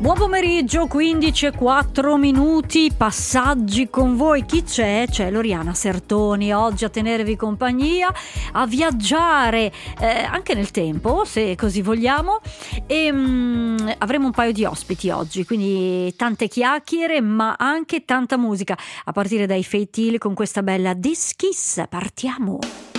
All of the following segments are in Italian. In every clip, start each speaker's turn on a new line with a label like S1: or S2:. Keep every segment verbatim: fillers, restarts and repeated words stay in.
S1: Buon pomeriggio, quindici e quattro minuti, passaggi con voi. Chi c'è? C'è Loriana Sertoni, oggi a tenervi compagnia, a viaggiare eh, anche nel tempo, se così vogliamo, e mh, avremo un paio di ospiti oggi, quindi tante chiacchiere ma anche tanta musica, a partire dai Fate Hill con questa bella This Kiss. Partiamo!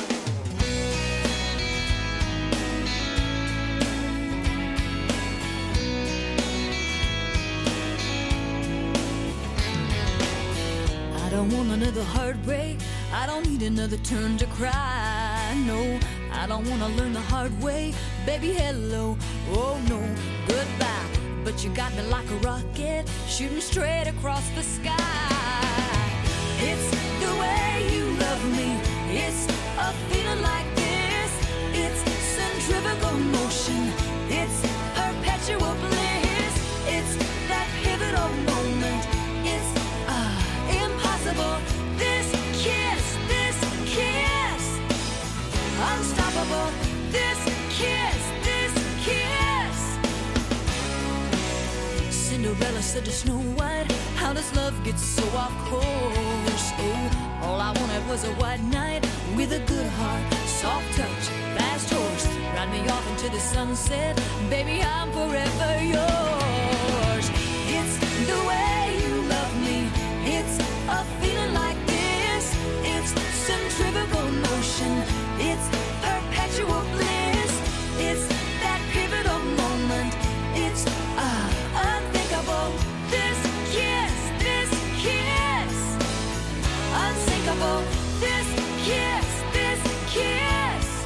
S2: I don't want another heartbreak, I don't need another turn to cry, no, I don't want to learn the hard way, baby hello, oh no, goodbye, but you got me like a rocket, shooting straight across the sky, it's the way you love me, it's a feeling like this, it's centrifugal motion, it's perpetual bliss, it's that pivotal moment, it's this kiss, this kiss, unstoppable, this kiss, this kiss. Cinderella said to Snow White, how does love get so off course? Oh, all I wanted was a white knight with a good heart, soft touch, fast horse, ride me off into the sunset, baby I'm forever yours. It's the way you love me, it's a feeling like this, it's centrifugal motion, it's perpetual bliss, it's that pivotal moment, it's uh, unthinkable, this kiss, this kiss, unsinkable, this kiss, this kiss.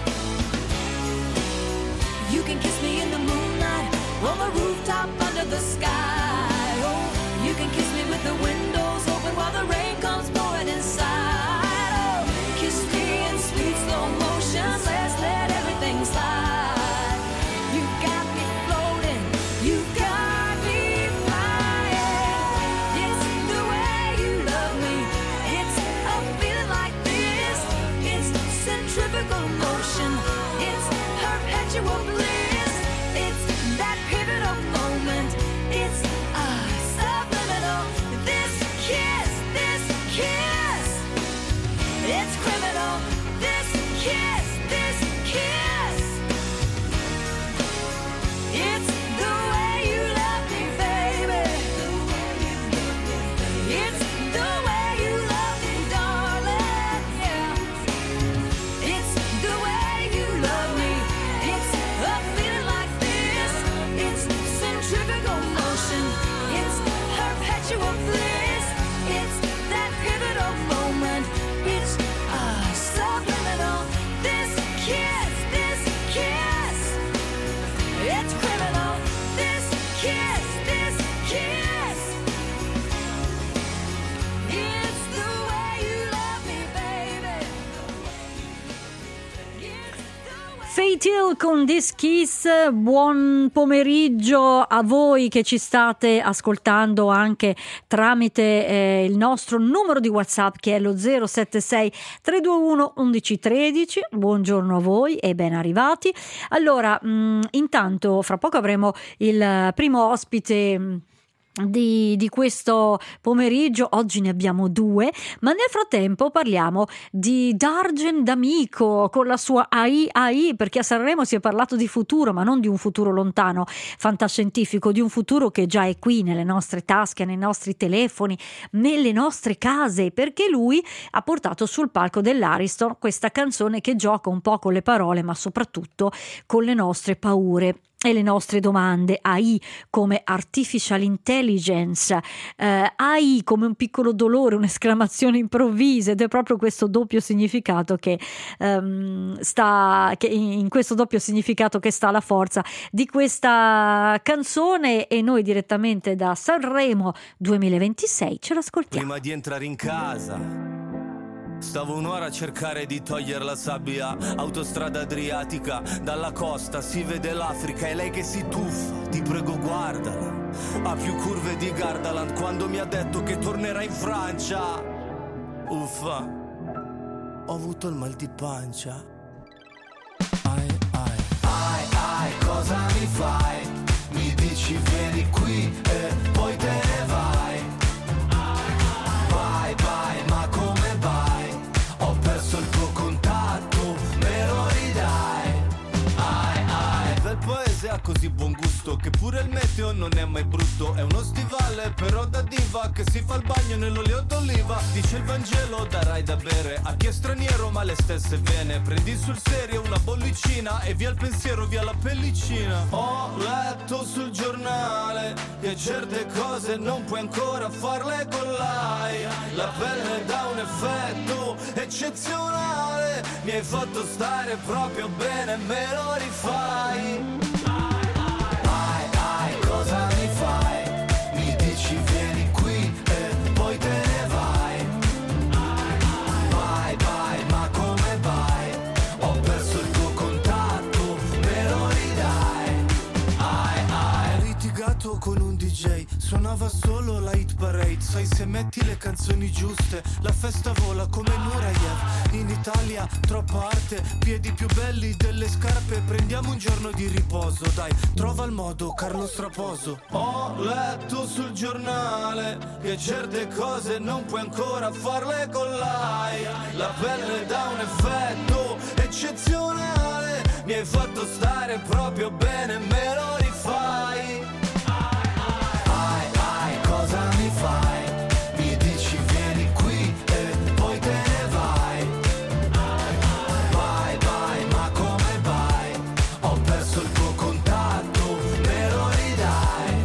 S2: You can kiss me in the moonlight, on the rooftop under the sky, oh, you can kiss me with the windows open while the rain comes pouring inside. Oh, kiss me in sweet slow motion, let's let everything slide. You got me floating, you got me flying. It's the way you love me, it's a feeling like this, it's centrifugal motion, it's perpetual bliss, it's that pivotal moment, it's uh, subliminal. This kiss, this kiss, it's criminal. This kiss, this kiss, it's the way you love me, baby. It's the way you love me, darling, yeah. It's the way you love me, it's a feeling like this, it's centrifugal motion, it's perpetual bliss, it's that pivotal moment, it's uh, subliminal. This kiss, this kiss, it's criminal. This kiss, this kiss, it's the way you love me, baby. It's the way.
S1: Fate Hill con This Kiss. Buon pomeriggio a voi che ci state ascoltando anche tramite eh, il nostro numero di WhatsApp che è lo zero sette sei tre due uno uno uno uno tre. Buongiorno a voi e ben arrivati. Allora, mh, intanto fra poco avremo il primo ospite mh, Di, di questo pomeriggio. Oggi ne abbiamo due, ma nel frattempo parliamo di Dargen D'Amico con la sua A I A I, perché a Sanremo si è parlato di futuro, ma non di un futuro lontano fantascientifico, di un futuro che già è qui nelle nostre tasche, nei nostri telefoni, nelle nostre case, perché lui ha portato sul palco dell'Ariston questa canzone che gioca un po' con le parole, ma soprattutto con le nostre paure e le nostre domande. A I come artificial intelligence, eh, A I come un piccolo dolore, un'esclamazione improvvisa, ed è proprio questo doppio significato che ehm, sta che in questo doppio significato che sta la forza di questa canzone, e noi direttamente da Sanremo duemilaventisei ce l'ascoltiamo.
S3: Prima di entrare in casa stavo un'ora a cercare di togliere la sabbia. Autostrada adriatica, dalla costa si vede l'Africa e lei che si tuffa, ti prego guardala. Ha più curve di Gardaland quando mi ha detto che tornerà in Francia. Uffa, ho avuto il mal di pancia. Ai ai ai ai, cosa mi fai? Mi dici vieni qui e paese ha così buon gusto che pure il meteo non è mai brutto. È uno stivale però da diva che si fa il bagno nell'olio d'oliva. Dice il Vangelo, darai da bere a chi è straniero ma le stesse vene. Prendi sul serio una bollicina e via il pensiero, via la pellicina. Ho letto sul giornale che certe cose non puoi ancora farle con l'A I. La pelle dà un effetto eccezionale. Mi hai fatto stare proprio bene, me lo rifai. Ai, ai, cosa mi fai? Mi dici vieni qui e poi te ne vai. Vai, vai, ma come vai? Ho perso il tuo contatto, me lo ridai. Ai, ai. Ho litigato con un D J, suonava solo la hit parade. Sai, se metti le canzoni giuste la festa vola come Nureyev. In Italia troppa arte, piedi più belli delle scarpe. Prendiamo un giorno di riposo, dai, trova il modo, Carlo Straposo. Ho letto sul giornale che certe cose non puoi ancora farle con l'A I. La pelle dà un effetto eccezionale. Mi hai fatto stare proprio bene, me lo rifai. Ai, ai, cosa mi fai? Mi dici vieni qui e poi te ne vai. Vai, vai, ma come vai? Ho perso il tuo contatto, me lo ridai.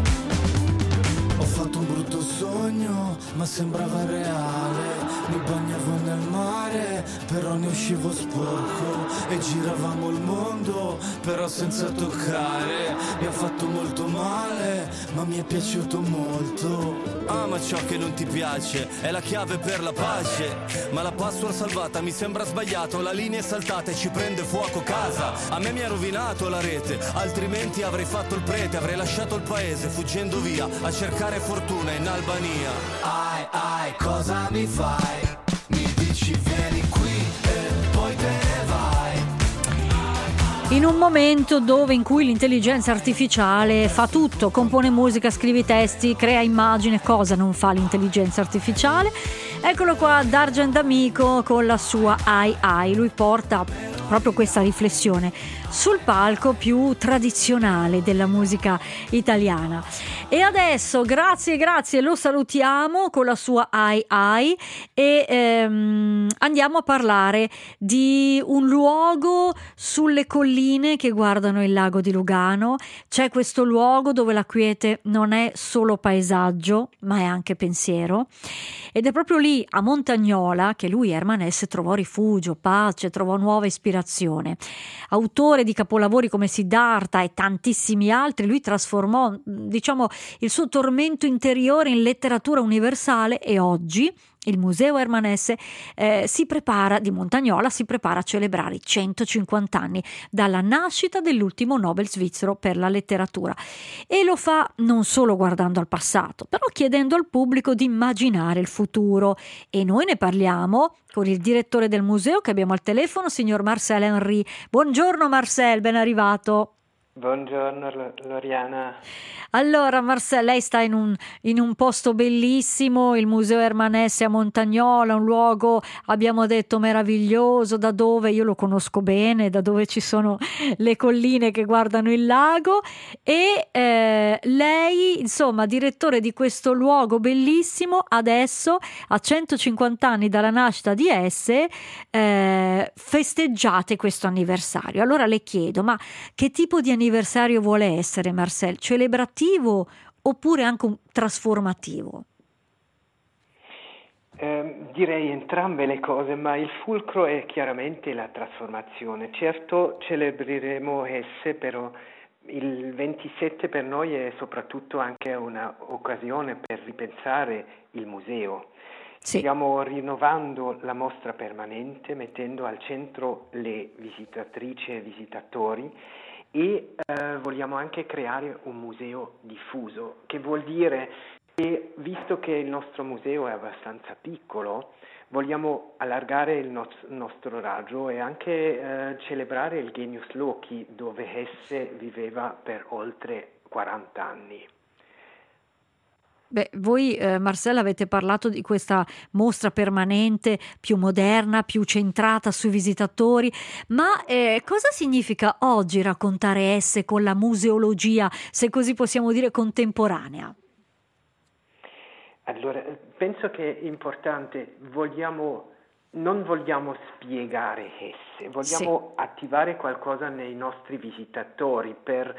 S3: Ho fatto un brutto sogno, ma sembrava reale. Mi bagnavo nel mare, però ne uscivo sporco. E giravamo il mondo, però senza toccare. Mi ha fatto molto male, ma mi è piaciuto molto. Ama ciò che non ti piace, è la chiave per la pace. Ma la password salvata mi sembra sbagliato. La linea è saltata e ci prende fuoco casa. A me mi ha rovinato la rete, altrimenti avrei fatto il prete. Avrei lasciato il paese fuggendo via a cercare fortuna in Albania. Ai, ai, cosa mi fai? Mi dici vieni qui e poi te ne vai.
S1: In un momento dove in cui l'intelligenza artificiale fa tutto, compone musica, scrive testi, crea immagini, cosa non fa l'intelligenza artificiale? Eccolo qua, D'Argent Amico con la sua Ai Ai. Lui porta proprio questa riflessione sul palco più tradizionale della musica italiana. E adesso, grazie, grazie, lo salutiamo con la sua Ai Ai e ehm, andiamo a parlare di un luogo sulle colline che guardano il lago di Lugano. C'è questo luogo dove la quiete non è solo paesaggio, ma è anche pensiero. Ed è proprio lì, a Montagnola, che lui, Hermanesse, trovò rifugio, pace, trovò nuova ispirazione. Autore di capolavori come Siddhartha e tantissimi altri, lui trasformò, diciamo, il suo tormento interiore in letteratura universale e oggi il Museo Hermanesse eh, si prepara, di Montagnola, si prepara a celebrare i centocinquanta anni dalla nascita dell'ultimo Nobel svizzero per la letteratura. E lo fa non solo guardando al passato, però chiedendo al pubblico di immaginare il futuro. E noi ne parliamo con il direttore del museo che abbiamo al telefono, signor Marcel Henry. Buongiorno Marcel, ben arrivato.
S4: Buongiorno Loriana.
S1: Allora Marcel, lei sta in un, in un posto bellissimo, il Museo Hermanesse a Montagnola, un luogo, abbiamo detto, meraviglioso, da dove io lo conosco bene, da dove ci sono le colline che guardano il lago e eh, lei, insomma, direttore di questo luogo bellissimo, adesso a centocinquanta anni dalla nascita di esse, eh, festeggiate questo anniversario. Allora le chiedo, ma che tipo di anniversario vuole essere, Marcel? Celebrativo oppure anche un trasformativo?
S4: Eh, direi entrambe le cose, ma il fulcro è chiaramente la trasformazione. Certo celebreremo esse, però il ventisette per noi è soprattutto anche un'occasione per ripensare il museo. Sì. Stiamo rinnovando la mostra permanente, mettendo al centro le visitatrici e visitatori e eh, vogliamo anche creare un museo diffuso, che vuol dire che, visto che il nostro museo è abbastanza piccolo, vogliamo allargare il nos- nostro raggio e anche eh, celebrare il Genius Loci, dove esse viveva per oltre quaranta anni.
S1: Beh, voi eh, Marcella avete parlato di questa mostra permanente, più moderna, più centrata sui visitatori, ma eh, cosa significa oggi raccontare esse con la museologia, se così possiamo dire, contemporanea?
S4: Allora, penso che è importante, vogliamo, non vogliamo spiegare esse,
S1: Sì.
S4: vogliamo attivare qualcosa nei nostri visitatori per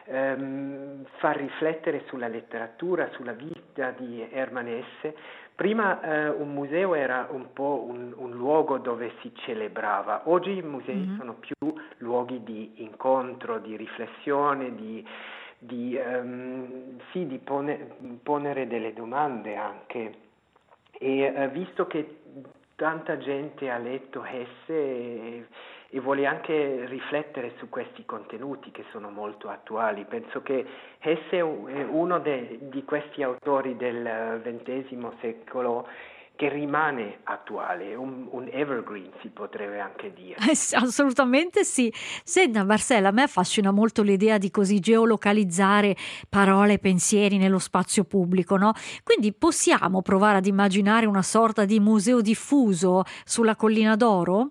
S4: ehm, far riflettere sulla letteratura, sulla vita di Hermann Hesse. Prima eh, un museo era un po' un, un luogo dove si celebrava, oggi i musei
S1: Mhm.
S4: sono più luoghi di incontro, di riflessione, di di, ehm, sì, di pone- ponere delle domande anche. E eh, visto che tanta gente ha letto Hesse e, e vuole anche riflettere su questi contenuti che sono molto attuali, penso che Hesse è u- è uno de- di questi autori del ventesimo secolo che rimane attuale, un, un evergreen si potrebbe anche dire.
S1: Eh sì, assolutamente sì. Senta Marcella, a me affascina molto l'idea di così geolocalizzare parole e pensieri nello spazio pubblico, no? Quindi possiamo provare ad immaginare una sorta di museo diffuso sulla Collina d'Oro?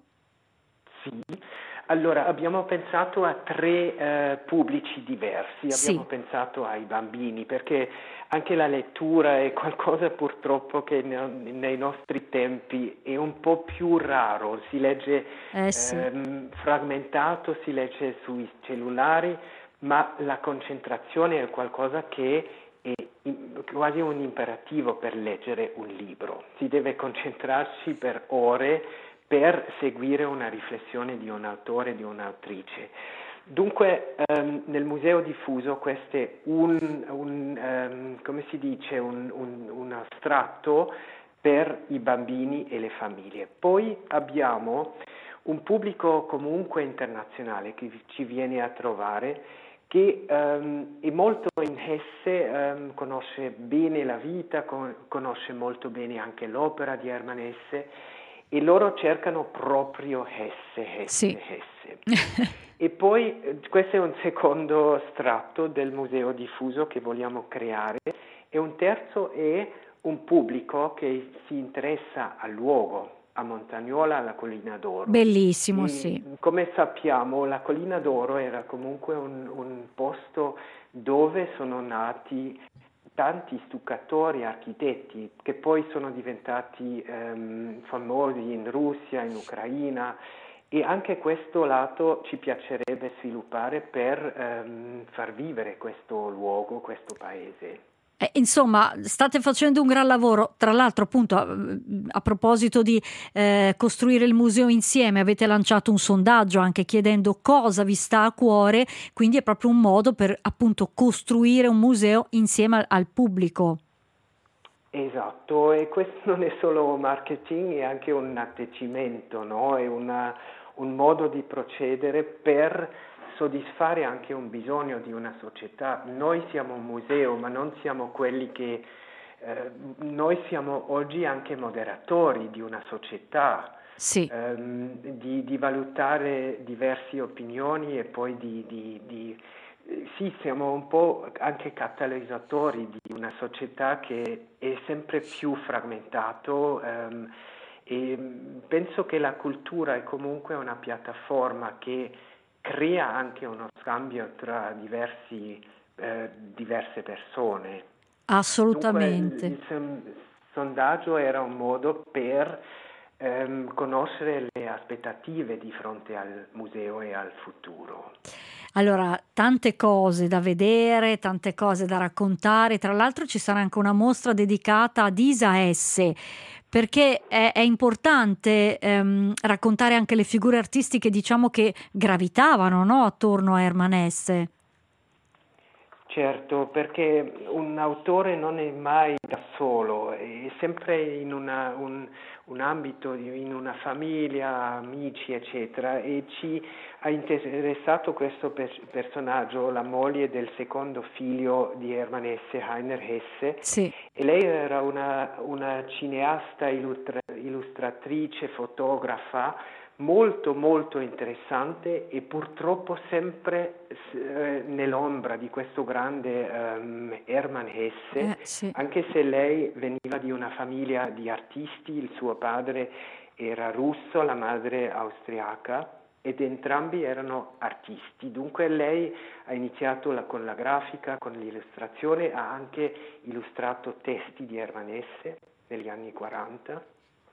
S4: Sì, allora abbiamo pensato a tre eh, pubblici diversi, abbiamo
S1: Sì,
S4: pensato ai bambini perché anche la lettura è qualcosa purtroppo che ne- nei nostri tempi è un po' più raro, si legge
S1: eh sì.
S4: ehm, frammentato, si legge sui cellulari, ma la concentrazione è qualcosa che è in- quasi un imperativo per leggere un libro, si deve concentrarsi per ore per seguire una riflessione di un autore, di un'autrice. Dunque ehm, nel museo diffuso questo è un, un, ehm, come si dice, un, un, un astratto per i bambini e le famiglie. Poi abbiamo un pubblico comunque internazionale che ci viene a trovare che ehm, è molto in Hesse, ehm, conosce bene la vita, con- conosce molto bene anche l'opera di Hermann Hesse e loro cercano proprio Hesse,
S1: Sì.
S4: Hesse, Hesse. E poi eh, questo è un secondo strato del museo diffuso che vogliamo creare e un terzo è un pubblico che si interessa al luogo, a Montagnola, alla Collina d'Oro.
S1: Bellissimo,
S4: E
S1: sì.
S4: come sappiamo la Collina d'Oro era comunque un, un posto dove sono nati tanti stuccatori, architetti che poi sono diventati ehm, famosi in Russia, in Ucraina e anche questo lato ci piacerebbe sviluppare per ehm, far vivere questo luogo, questo paese.
S1: Eh, insomma, state facendo un gran lavoro. Tra l'altro, appunto, a, a proposito di eh, costruire il museo insieme, avete lanciato un sondaggio anche chiedendo cosa vi sta a cuore, quindi è proprio un modo per appunto costruire un museo insieme al, al pubblico.
S4: Esatto, e questo non è solo marketing, è anche un attecimento, no? È una- un modo di procedere per soddisfare anche un bisogno di una società. Noi siamo un museo, ma non siamo quelli che... eh, noi siamo oggi anche moderatori di una società,
S1: Sì.
S4: ehm, di, di valutare diverse opinioni e poi di, di- di- eh, sì, siamo un po' anche catalizzatori di una società che è sempre più frammentato ehm, e mm, penso che la cultura è comunque una piattaforma che crea anche uno scambio tra diversi, eh, diverse persone. Dunque il,
S1: Assolutamente.
S4: il son- sondaggio era un modo per ehm, conoscere le aspettative di fronte al museo e al futuro.
S1: Allora, tante cose da vedere, tante cose da raccontare. Tra l'altro ci sarà anche una mostra dedicata ad Isa Esse, perché è, è importante ehm, raccontare anche le figure artistiche, diciamo, che gravitavano, no, attorno a Hermann Hesse.
S4: Certo, perché un autore non è mai da solo, è sempre in una- un, un ambito, in una famiglia, amici, eccetera, e ci ha interessato questo pers- personaggio, la moglie del secondo figlio di Hermann Hesse, Heiner Hesse,
S1: Sì.
S4: e lei era una, una cineasta, illustra- illustratrice, fotografa, molto molto interessante e purtroppo sempre eh, nell'ombra di questo grande um, Hermann Hesse,
S1: Eh, sì.
S4: anche se lei veniva di una famiglia di artisti, il suo padre era russo, la madre austriaca, ed entrambi erano artisti. Dunque lei ha iniziato la- con la grafica, con l'illustrazione, ha anche illustrato testi di Hermann Hesse negli anni quaranta.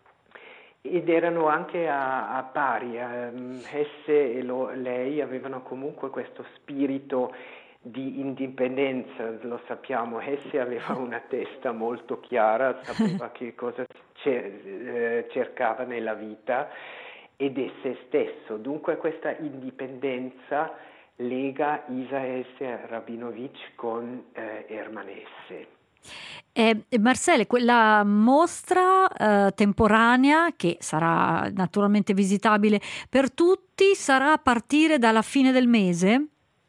S4: Ed erano anche a, a pari, ehm, Hesse e lo- lei avevano comunque questo spirito di indipendenza, lo sappiamo, Hesse aveva una testa molto chiara, sapeva che cosa ce- eh, cercava nella vita ed è se stesso, dunque questa indipendenza lega Isa Hesse Rabinovich con eh, Hermann Hesse.
S1: Eh, Marcelle, quella mostra eh, temporanea, che sarà naturalmente visitabile per tutti, sarà a partire dalla fine del mese?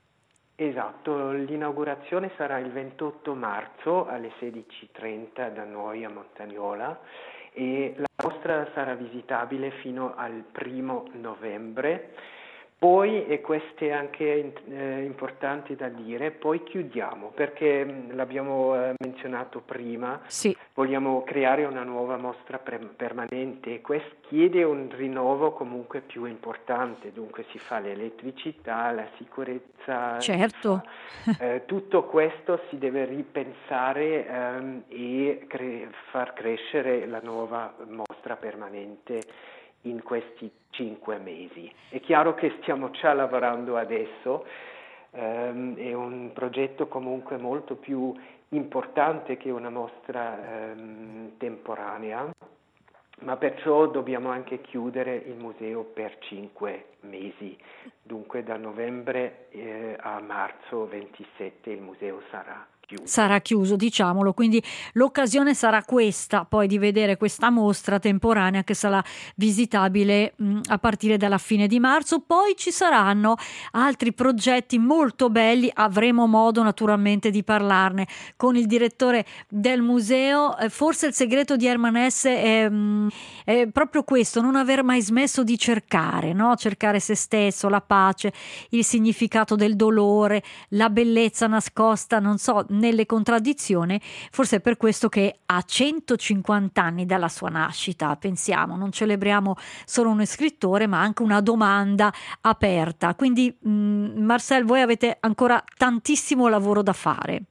S4: Esatto, l'inaugurazione sarà il ventotto marzo alle sedici e trenta da noi a Montagnola e la mostra sarà visitabile fino al primo novembre. Poi, e questo è anche eh, importante da dire, poi chiudiamo perché mh, l'abbiamo eh, menzionato prima,
S1: Sì.
S4: vogliamo creare una nuova mostra pre- permanente e questo chiede un rinnovo comunque più importante, dunque si fa l'elettricità, la sicurezza, si
S1: Certo.
S4: fa, eh, tutto questo si deve ripensare ehm, e cre- far crescere la nuova mostra permanente in questi cinque mesi. È chiaro che stiamo già lavorando adesso, ehm, è un progetto comunque molto più importante che una mostra ehm, temporanea, ma perciò dobbiamo anche chiudere il museo per cinque mesi. Dunque da novembre eh, a marzo ventisette il museo sarà chiuso.
S1: Sarà chiuso, diciamolo, quindi l'occasione sarà questa, poi di vedere questa mostra temporanea che sarà visitabile mh, a partire dalla fine di marzo. Poi ci saranno altri progetti molto belli, avremo modo naturalmente di parlarne con il direttore del museo. Eh, forse il segreto di Hermann Hesse è, mh, è proprio questo, non aver mai smesso di cercare, no? Cercare se stesso, la pace, il significato del dolore, la bellezza nascosta, non so, nelle contraddizioni. Forse è per questo che a centocinquanta anni dalla sua nascita, pensiamo, non celebriamo solo uno scrittore ma anche una domanda aperta. Quindi mh, Marcel, voi avete ancora tantissimo lavoro da fare.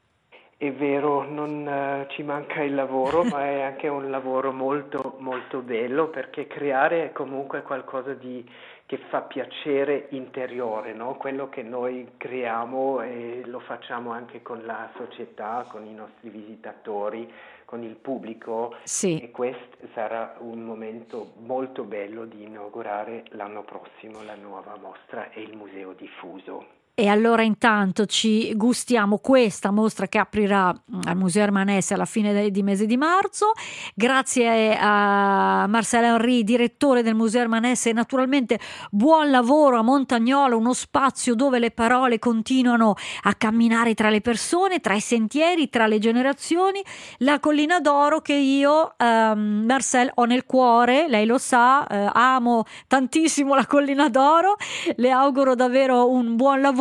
S4: È vero, non eh, ci manca il lavoro, ma è anche un lavoro molto molto bello perché creare è comunque qualcosa di che fa piacere interiore, no? Quello che noi creiamo e lo facciamo anche con la società, con i nostri visitatori, con il pubblico.
S1: Sì.
S4: E questo sarà un momento molto bello di inaugurare l'anno prossimo la nuova mostra e il museo diffuso.
S1: E allora intanto ci gustiamo questa mostra che aprirà al Museo Hermann Hesse alla fine de- di mese di marzo. Grazie a Marcel Henry, direttore del Museo Hermann Hesse, e naturalmente buon lavoro a Montagnola, uno spazio dove le parole continuano a camminare tra le persone, tra i sentieri, tra le generazioni. La Collina d'Oro che io, ehm, Marcel, ho nel cuore, lei lo sa, eh, amo tantissimo la Collina d'Oro, le auguro davvero un buon lavoro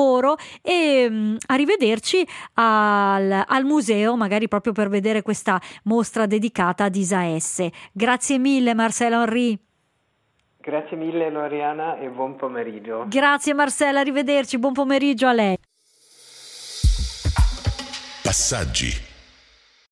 S1: e mh, arrivederci al, al museo, magari proprio per vedere questa mostra dedicata ad Isa Hesse. Grazie mille Marcel Henry.
S4: Grazie mille Loriana e buon pomeriggio.
S1: Grazie Marcella, arrivederci, buon pomeriggio a lei.
S5: Passaggi.